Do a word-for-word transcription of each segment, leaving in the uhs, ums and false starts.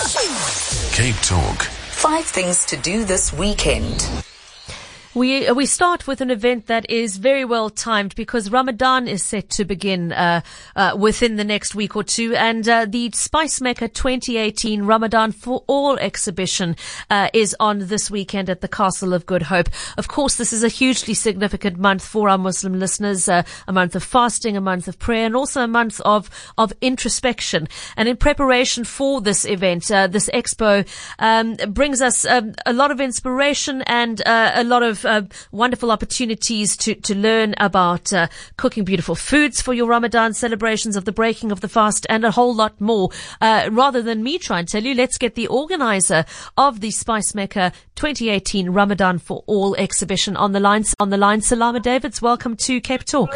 Cape Talk. Five things to do this weekend. We we start with an event that is very well timed because Ramadan is set to begin uh, uh, within the next week or two, and uh, the Spice Mecca twenty eighteen Ramadan for All exhibition uh, is on this weekend at the Castle of Good Hope. Of course, this is a hugely significant month for our Muslim listeners, uh, a month of fasting, a month of prayer, and also a month of of introspection. And in preparation for this event, uh, this expo um, brings us um, a lot of inspiration and uh, a lot of Uh, wonderful opportunities to, to learn about uh, cooking beautiful foods for your Ramadan celebrations of the breaking of the fast and a whole lot more. Uh, rather than me try and tell you, let's get the organizer of the Spice Mecca twenty eighteen Ramadan for All exhibition on the line. On the line, Salama Davids, welcome to Cape Talk.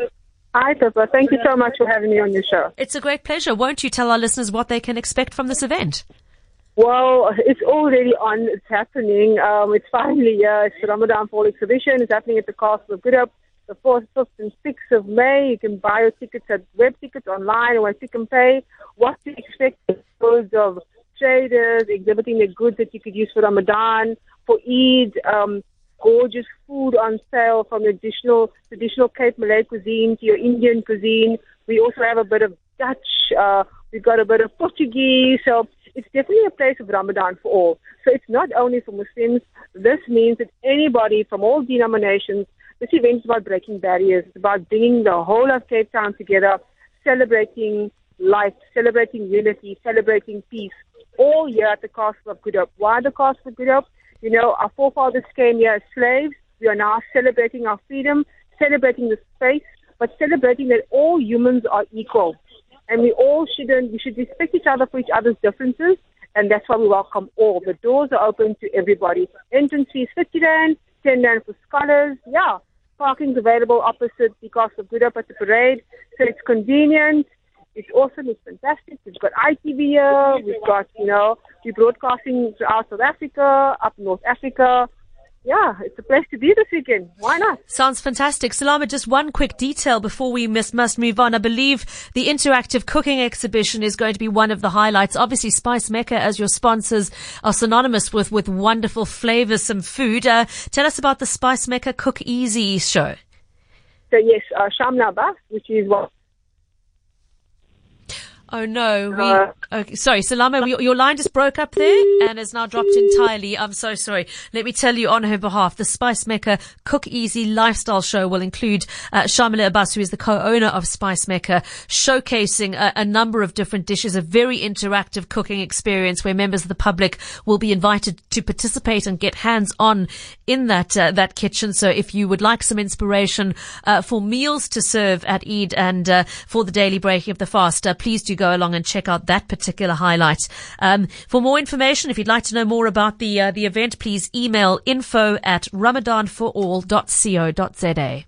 Hi, Pippa. Thank you so much for having me on your show. It's a great pleasure. Won't you tell our listeners what they can expect from this event? Well, it's already on. It's happening. Um, it's finally here. It's the Ramadan Fall exhibition. It's happening at the Castle of Good Hope, the fourth, fifth, and sixth of May. You can buy your tickets at web tickets online or at Pick and Pay. What to expect is loads of traders exhibiting the goods that you could use for Ramadan, for Eid. Um, gorgeous food on sale from traditional traditional Cape Malay cuisine to your Indian cuisine. We also have a bit of Dutch. Uh, we've got a bit of Portuguese. So it's definitely a place of Ramadan for all. So it's not only for Muslims. This means that anybody from all denominations, this event is about breaking barriers. It's about bringing the whole of Cape Town together, celebrating life, celebrating unity, celebrating peace, all here at the Castle of Good Hope. Why the Castle of Good Hope? You know, our forefathers came here as slaves. We are now celebrating our freedom, celebrating the space, but celebrating that all humans are equal. And we all shouldn't, we should respect each other for each other's differences, and that's why we welcome all. The doors are open to everybody. Entrance fee is fifty rand, ten rand for scholars. Yeah, parking's available opposite the Castle of Good Hope at the parade, so it's convenient. It's awesome, it's fantastic. We've got I T V here, we've got, you know, we're broadcasting throughout South Africa, up North Africa. Yeah, it's a place to be this weekend. Why not? Sounds fantastic. Salama, just one quick detail before we must, must move on. I believe the interactive cooking exhibition is going to be one of the highlights. Obviously, Spice Mecca, as your sponsors, are synonymous with, with wonderful, flavoursome food. Uh, tell us about the Spice Mecca Cook Easy show. So, yes, uh, Shamla Abbas, which is what... Oh no, we, okay, sorry, Salama, we, your line just broke up there and has now dropped entirely. I'm so sorry. Let me tell you on her behalf, the Spice Mecca Cook Easy Lifestyle Show will include uh, Shamila Abbas, who is the co-owner of Spice Mecca, showcasing a, a number of different dishes, a very interactive cooking experience where members of the public will be invited to participate and get hands-on in that uh, that kitchen. So if you would like some inspiration uh, for meals to serve at Eid and uh, for the daily breaking of the fast, uh, please do go Go along and check out that particular highlight. Um, for more information, if you'd like to know more about the uh, the event, please email info at ramadan for all dot co dot za.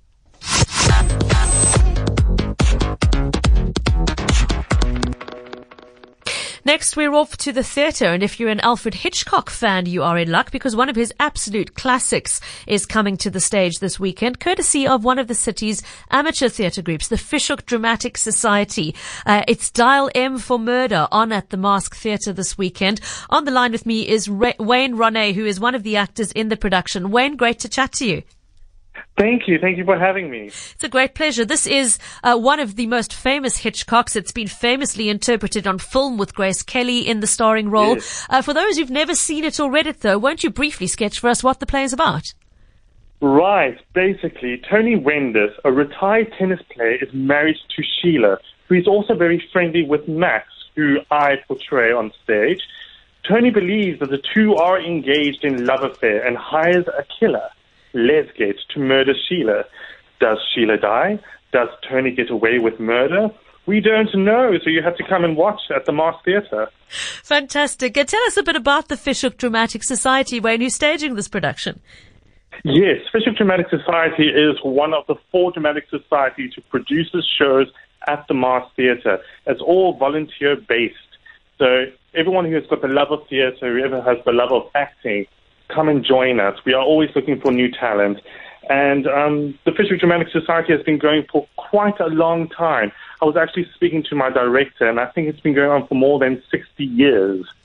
Next, we're off to the theatre, and if you're an Alfred Hitchcock fan, you are in luck because one of his absolute classics is coming to the stage this weekend, courtesy of one of the city's amateur theatre groups, the Fishhook Dramatic Society. Uh, it's Dial M for Murder on at the Mask Theatre this weekend. On the line with me is Ray- Wayne Ronay, who is one of the actors in the production. Wayne, great to chat to you. Thank you. Thank you for having me. It's a great pleasure. This is uh, one of the most famous Hitchcocks. It's been famously interpreted on film with Grace Kelly in the starring role. Yes. Uh, for those who've never seen it or read it, though, won't you briefly sketch for us what the play is about? Right. Basically, Tony Wenders, a retired tennis player, is married to Sheila, who is also very friendly with Max, who I portray on stage. Tony believes that the two are engaged in love affair and hires a killer, Lesgate, to murder Sheila. Does Sheila die? Does Tony get away with murder? We don't know, so you have to come and watch at the Mask Theatre. Fantastic. Uh, tell us a bit about the Fishhook Dramatic Society, Wayne, who's staging this production. Yes, Fishhook Dramatic Society is one of the four dramatic societies who produces shows at the Mask Theatre. It's all volunteer-based. So everyone who has got the love of theatre, whoever has the love of acting, come and join us. We are always looking for new talent. And um, the Fishhook Dramatic Society has been going for quite a long time. I was actually speaking to my director, and I think it's been going on for more than sixty years.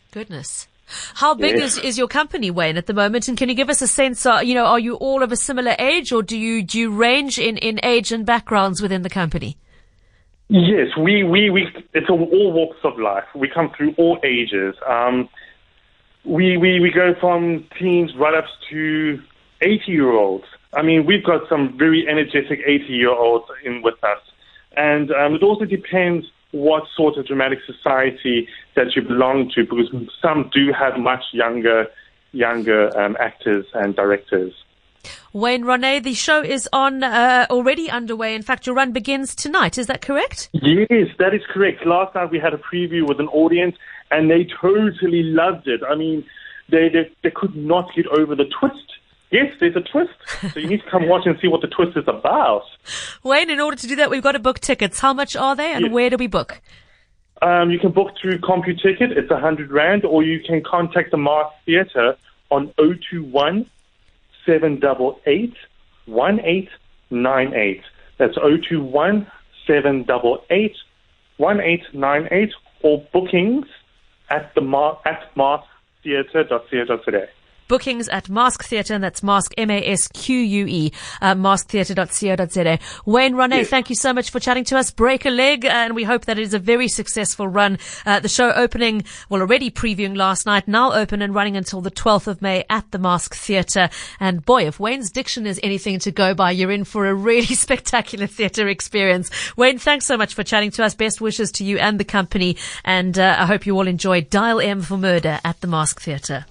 Goodness. How big Yes. is, is your company, Wayne, at the moment? And can you give us a sense, uh, you know, are you all of a similar age, or do you, do you range in, in age and backgrounds within the company? Yes, we, we, we it's a, all walks of life. We come through all ages. Um, we, we, we go from teens right up to eighty-year-olds. I mean, we've got some very energetic eighty-year-olds in with us. And um, it also depends what sort of dramatic society that you belong to, because some do have much younger, younger um, actors and directors. Wayne Ronay, the show is on uh, already underway. In fact, your run begins tonight. Is that correct? Yes, that is correct. Last night we had a preview with an audience, and they totally loved it. I mean, they they, they could not get over the twist. Yes, there's a twist. So you need to come watch and see what the twist is about. Wayne, in order to do that, we've got to book tickets. How much are they, and Yes. where do we book? Um, you can book through CompuTicket. It's one hundred rand, or you can contact the Mask Theatre on zero two one, seven eight eight, one eight nine eight. That's zero two one, seven eight eight, one eight nine eight, or bookings at the Mar- at mask theatre dot co dot za. Bookings at Mask Theatre, and that's Mask, M A S Q U E, uh, mask theatre dot co dot za. Wayne Ronay, Yes. thank you so much for chatting to us. Break a leg, and we hope that it is a very successful run. Uh, the show opening, well, already previewing last night, now open and running until the twelfth of May at the Mask Theatre. And boy, if Wayne's diction is anything to go by, you're in for a really spectacular theatre experience. Wayne, thanks so much for chatting to us. Best wishes to you and the company, and uh, I hope you all enjoy Dial M for Murder at the Mask Theatre.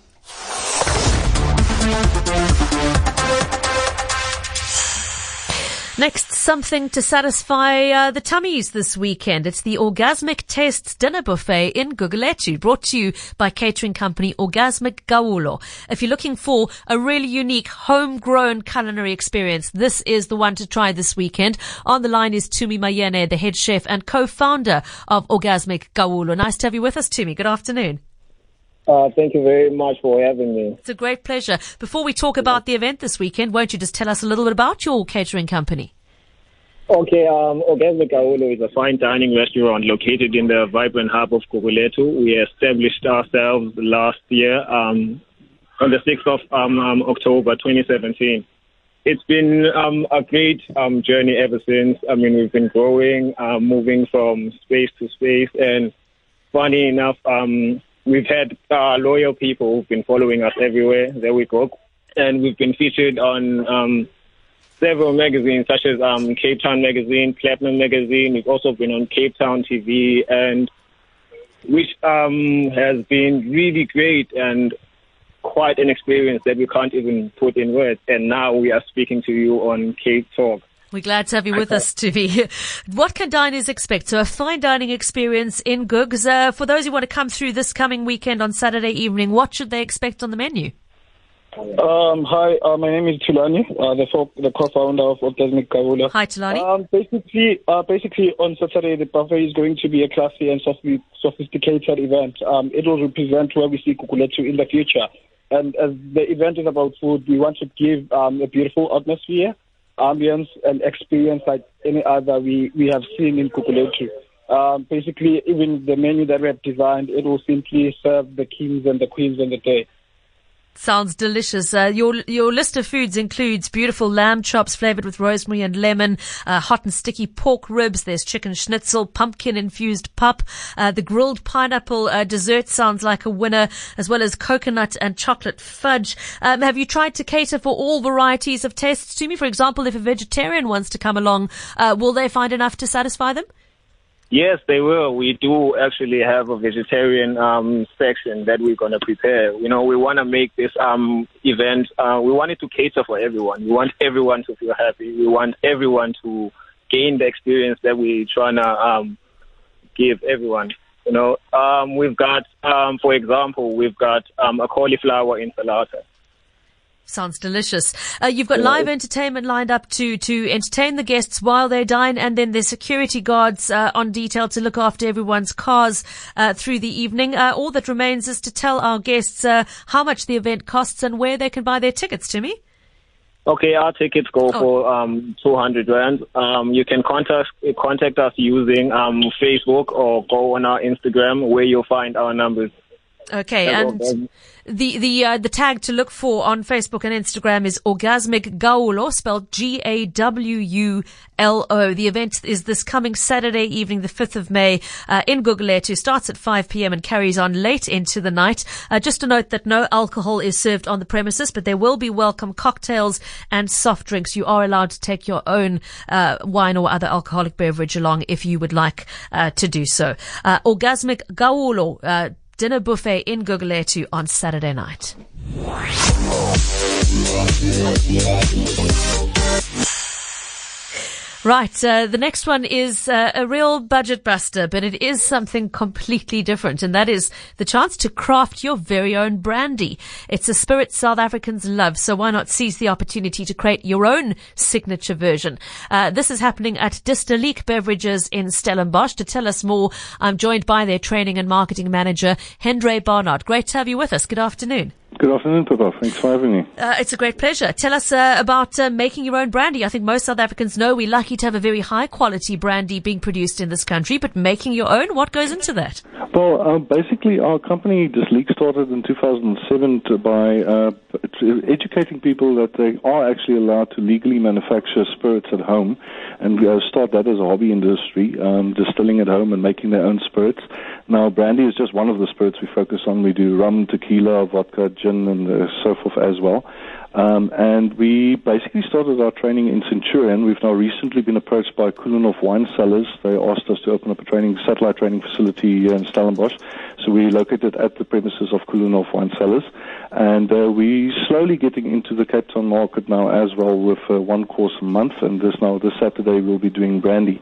Next, something to satisfy uh, the tummies this weekend. It's the Orgasmic Tastes Dinner Buffet in Gugulethu, brought to you by catering company Orgasmic Gawulo. If you're looking for a really unique homegrown culinary experience, this is the one to try this weekend. On the line is Tumi Mayene, the head chef and co-founder of Orgasmic Gawulo. Nice to have you with us, Tumi. Good afternoon. Uh, thank you very much for having me. It's a great pleasure. Before we talk about the event this weekend, won't you just tell us a little bit about your catering company? Okay, um, Orgasmic Gawulo is a fine dining restaurant located in the vibrant hub of Gugulethu. We established ourselves last year um, on the sixth of um, um, October twenty seventeen. It's been um, a great um, journey ever since. I mean, we've been growing, uh, moving from space to space, and funny enough, um, we've had uh, loyal people who've been following us everywhere that we go, and we've been featured on um, several magazines such as um, Cape Town Magazine, Platinum Magazine. We've also been on Cape Town T V, and which um, has been really great and quite an experience that we can't even put in words. And now we are speaking to you on Cape Talk. We're glad to have you with us, Tuvi. What can diners expect? So a fine dining experience in Gugs. Uh, for those who want to come through this coming weekend on Saturday evening, what should they expect on the menu? Um, hi, uh, my name is Tulani, uh, the, fo- the co-founder of Orgasmic Gawulo. Hi, Tulani. Um, basically, uh, basically on Saturday, the buffet is going to be a classy and sophi- sophisticated event. Um, it will represent where we see Gugulethu in the future. And as the event is about food, we want to give um, a beautiful atmosphere, ambience, and experience like any other we, we have seen in Gugulethu. Um, basically, even the menu that we have designed, it will simply serve the kings and the queens on the day. Sounds delicious. Uh, your your list of foods includes beautiful lamb chops flavored with rosemary and lemon, uh, hot and sticky pork ribs. There's chicken schnitzel, pumpkin infused pup. Uh, the grilled pineapple uh, dessert sounds like a winner, as well as coconut and chocolate fudge. Um, have you tried to cater for all varieties of tastes to me? For example, if a vegetarian wants to come along, uh, will they find enough to satisfy them? Yes, they will. We do actually have a vegetarian um, section that we're going to prepare. You know, we want to make this um, event, uh, we want it to cater for everyone. We want everyone to feel happy. We want everyone to gain the experience that we're trying to um, give everyone. You know, um, we've got, um, for example, we've got um, a cauliflower enchilada. Sounds delicious. Uh, you've got live entertainment lined up to, to entertain the guests while they dine, and then there's security guards uh, on detail to look after everyone's cars uh, through the evening. Uh, all that remains is to tell our guests uh, how much the event costs and where they can buy their tickets, Timmy. Okay, our tickets go Oh. for um, two hundred rand. Um, you can contact contact us using um, Facebook or go on our Instagram where you'll find our numbers. Okay, and the the uh, the tag to look for on Facebook and Instagram is Orgasmic Gawulo, spelled G A W U L O. The event is this coming Saturday evening, the fifth of May, uh, in Gugulethu. Starts at five p.m. and carries on late into the night. Uh, just to note that no alcohol is served on the premises, but there will be welcome cocktails and soft drinks. You are allowed to take your own uh, wine or other alcoholic beverage along if you would like uh, to do so. Uh, Orgasmic Gawulo, uh, dinner buffet in Gugulethu on Saturday night. Right, uh, the next one is uh, a real budget buster, but it is something completely different, and that is the chance to craft your very own brandy. It's a spirit South Africans love, so why not seize the opportunity to create your own signature version? Uh, this is happening at Distalique Beverages in Stellenbosch. To tell us more, I'm joined by their training and marketing manager, Hendré Barnard. Great to have you with us. Good afternoon. Good afternoon, Pippa. Thanks for having me. Uh, it's a great pleasure. Tell us uh, about uh, making your own brandy. I think most South Africans know we're lucky to have a very high quality brandy being produced in this country, but making your own, what goes into that? Well, uh, basically our company, Distalique, started in two thousand seven to by uh, to educating people that they are actually allowed to legally manufacture spirits at home and uh, start that as a hobby industry, um, distilling at home and making their own spirits. Now, brandy is just one of the spirits we focus on. We do rum, tequila, vodka, gin, and uh, so forth as well. Um, and we basically started our training in Centurion. We've now recently been approached by Koolhof Wine Cellars. They asked us to open up a training satellite training facility here in Stellenbosch. So we located at the premises of Koolhof Wine Cellars. And uh, we're slowly getting into the Cape Town market now as well with uh, one course a month. And this now, this Saturday, we'll be doing brandy.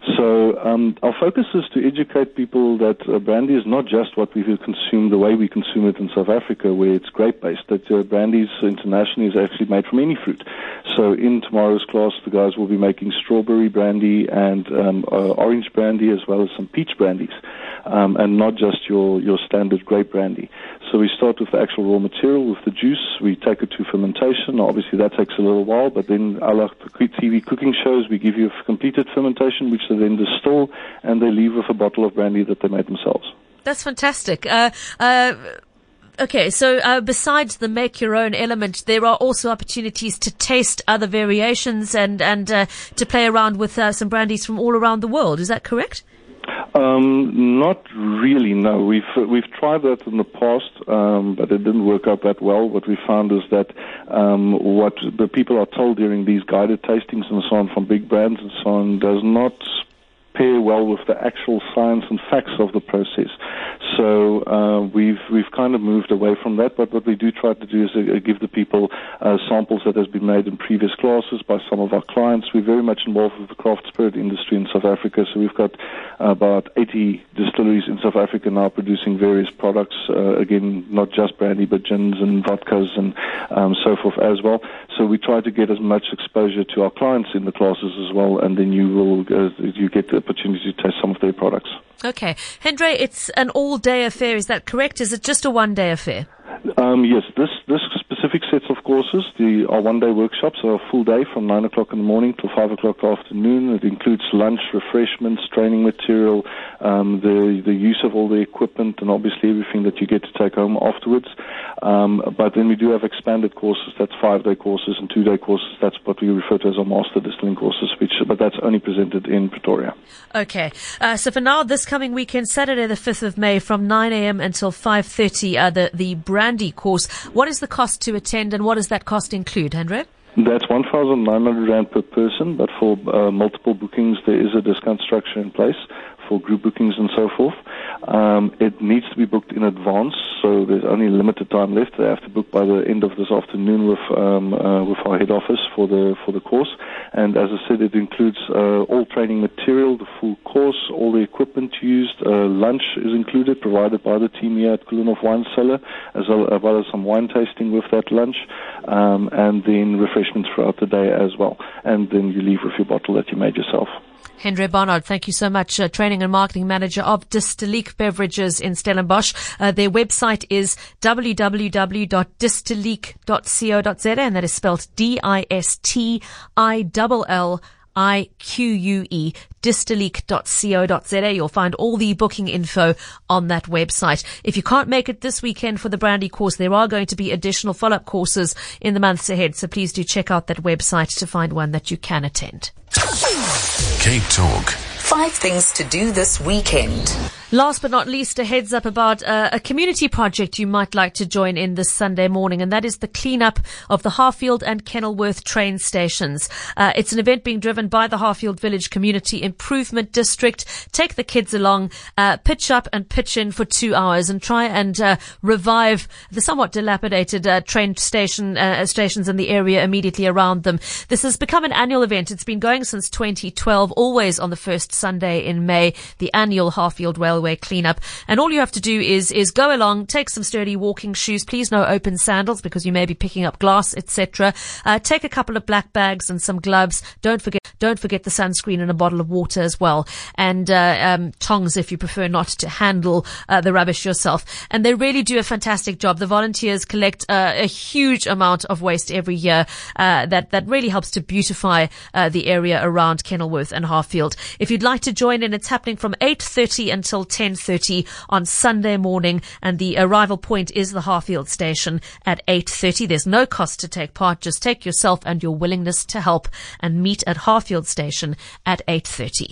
So um, our focus is to educate people that uh, brandy is not just what we consume, the way we consume it in South Africa, where it's grape-based, that uh, brandy is internationally is actually made from any fruit. So in tomorrow's class, the guys will be making strawberry brandy and um, uh, orange brandy as well as some peach brandies, um, and not just your, your standard grape brandy. So we start with the actual raw material, with the juice. We take it to fermentation. Obviously, that takes a little while, but then, a la the T V cooking shows, we give you a completed fermentation, which they then distill, and they leave with a bottle of brandy that they made themselves. That's fantastic. Uh, uh, okay, so uh, besides the make-your-own element, there are also opportunities to taste other variations and, and uh, to play around with uh, some brandies from all around the world. Is that correct? Um, not really, no. We've uh, we've tried that in the past, um, but it didn't work out that well. What we found is that um, what the people are told during these guided tastings and so on from big brands and so on does not pair well with the actual science and facts of the process. So uh, we've we've kind of moved away from that, but what we do try to do is uh, give the people uh, samples that has been made in previous classes by some of our clients. We're very much involved with the craft spirit industry in South Africa, so we've got about eighty distilleries in South Africa now producing various products, uh, again, not just brandy, but gins and vodkas and um, so forth as well. So we try to get as much exposure to our clients in the classes as well, and then you will uh, you get the opportunity to taste some of their products. Okay. Hendré, it's an all-day affair, is that correct? Is it just a one-day affair? Um, yes, this this specific sets of courses, the our one-day workshops are a full day from nine o'clock in the morning till five o'clock afternoon. It includes lunch, refreshments, training material, um, the the use of all the equipment, and obviously everything that you get to take home afterwards. Um, but then we do have expanded courses. That's five-day courses and two-day courses. That's what we refer to as our master distilling courses, which but that's only presented in Pretoria. Okay. Uh, so for now, this coming weekend, Saturday the fifth of May, from nine a.m. until five thirty, uh, the the brandy course. What is the cost to attend, and what does that cost include, Hendré? That's one thousand nine hundred rand per person, but for uh, multiple bookings, there is a discount structure in place for group bookings and so forth. Um, it needs to be booked in advance, so there's only limited time left. They have to book by the end of this afternoon with um, uh, with our head office for the for the course. And as I said, it includes uh, all training material, the full course, all the equipment used. Uh, lunch is included, provided by the team here at Koolhof Wine Cellar, as well, as well as some wine tasting with that lunch, um, and then refreshments throughout the day as well. And then you leave with your bottle that you made yourself. Hendré Barnard, thank you so much. Uh, training and marketing manager of Distalique Beverages in Stellenbosch. Uh, their website is w w w dot distalique dot co dot z a, and that is spelled D I S T I L L I Q U E, Distoleek dot co dot za. You'll find all the booking info on that website. If you can't make it this weekend for the brandy course, there are going to be additional follow-up courses in the months ahead, so please do check out that website to find one that you can attend. Cape Talk. Five things to do this weekend. Last but not least, a heads up about uh, a community project you might like to join in this Sunday morning, and that is the cleanup of the Harfield and Kenilworth train stations. Uh, it's an event being driven by the Harfield Village Community Improvement District. Take the kids along, uh, pitch up and pitch in for two hours and try and uh, revive the somewhat dilapidated uh, train station uh, stations in the area immediately around them. This has become an annual event. It's been going since twenty twelve, always on the first Sunday in May, the annual Harfield Railway cleanup. And all you have to do is is go along, take some sturdy walking shoes, please no open sandals because you may be picking up glass, et cetera. Uh, take a couple of black bags and some gloves. Don't forget don't forget the sunscreen and a bottle of water as well, and uh, um, tongs if you prefer not to handle uh, the rubbish yourself. And they really do a fantastic job. The volunteers collect uh, a huge amount of waste every year uh, that that really helps to beautify uh, the area around Kenilworth and Harfield. If you'd like to join in, it's happening from eight thirty until ten thirty on Sunday morning, and the arrival point is the Harfield station at eight thirty. There's no cost to take part. Just take yourself and your willingness to help and meet at Harfield station at eight thirty.